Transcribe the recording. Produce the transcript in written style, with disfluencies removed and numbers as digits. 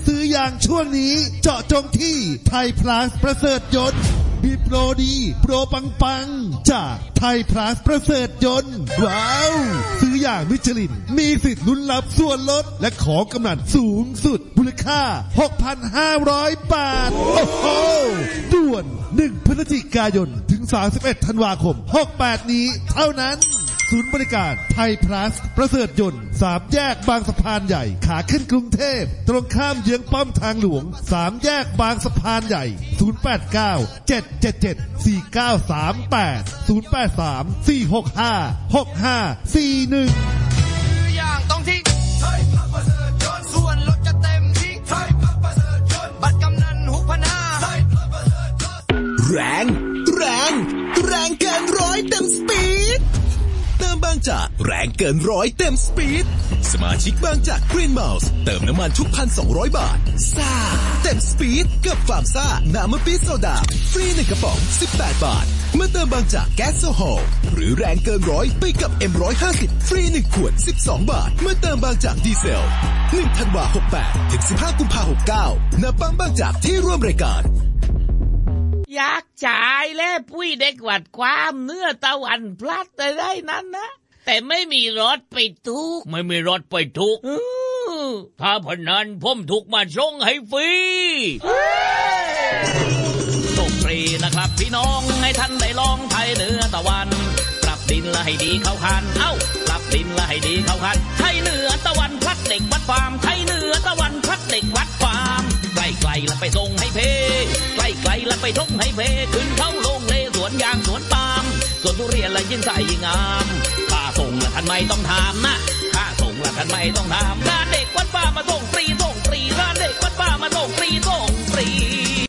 ซื้อยางช่วงนี้เจาะจงที่ไทยพลัสประเสริฐยนต์มีโปรดีโปรปังจากไทยพลัสประเสริฐยนต์ว้าวซื้ออย่างมิชลินมีสิทธิ์ลุ้นรับส่วนลดและของกำนันสูงสุดมูลค่า 6,500 บาทโอ้โหด่วน1 พฤศจิกายนถึง31 ธันวาคม 68 นี้เท่านั้นศูนย์บริการไทยพลัสประเสริฐยนต์3 แยกบางสะพานใหญ่ขาขึ้นกรุงเทพตรงข้ามเยื้องป้อมทางหลวง3 แยกบางสะพานใหญ่089 777 4938 083 465 6541 ซื้อย่างต้องทิ้งไทยพลัสประเสริฐยนต์ส่วนลดจะเต็มที่ไทยพลัสประเสริฐยนต์บัตรกำนัน6,500ไทยพลัสประเสริฐยนต์แรงเกินร้อยเต็มสปีดเติมบางจากแรงเกินร้อยเต็มสปีดสมาชิกบางจาก Green Mouse เติมน้ำมันทุก 1,200 บาทซ่าเต็มสปีดกับฟาร์มซ่าน้ำมะปี๊ดโซดาฟรี1 กระป๋อง18 บาทเมื่อเติมบางจากแก๊สโซฮอลหรือแรงเกินร้อยไปกับ M150 ฟรี1 ขวด12 บาทเมื่อเติมบางจากดีเซล1 ธันวาคม 68 ถึง 15 กุมภาพันธ์ 69ณ ปั๊มบางจากที่ร่วมรายการอยากจ่ายและปุ้ยเด็กวัดความเนื้อตะวันพลัดแต่ได้นั้นนะแต่ไม่มีรถไปทุกไม่มีรถไปทุกถ้าพนันผมถูกมาส่งให้ฟรีส่งฟรีนะครับพี่น้องให้ท่านได้ลองไทยเนื้อตะวันปรับดินละให้ดีเข้าคันปรับดินละให้ดีเข้าคันไทยเนื้อตะวันพลัดเด็กวัดฟาร์มไทยเนื้อตะวันพลัดเด็กวัดฟาร์มไกลๆแล้วไปส่งให้เพไกลๆแล้วไปท่องให้เพขึ้นเข้าลงเลสวนยางสวนปาล์มสวนทุเรียนละยิ่งใสยิ่งงามค่าส่งละท่านไม่ต้องถามนะค่าส่งละท่านไม่ต้องถามถ้าเด็กวัดฟา